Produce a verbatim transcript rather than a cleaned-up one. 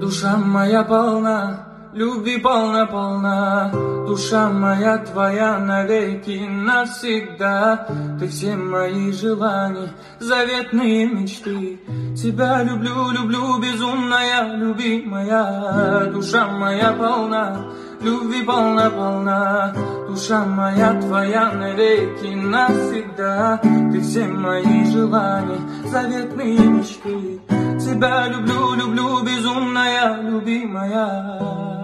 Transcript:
Душа моя полна, любви полна-полна, душа моя твоя навеки навсегда. Ты все мои желания, заветные мечты. Тебя люблю, люблю, безумная, любимая. Душа моя полна, любви полна-полна, душа моя твоя навеки навсегда. Ты все мои желания, заветные мечты. Тебя люблю, люблю, безумная, любимая.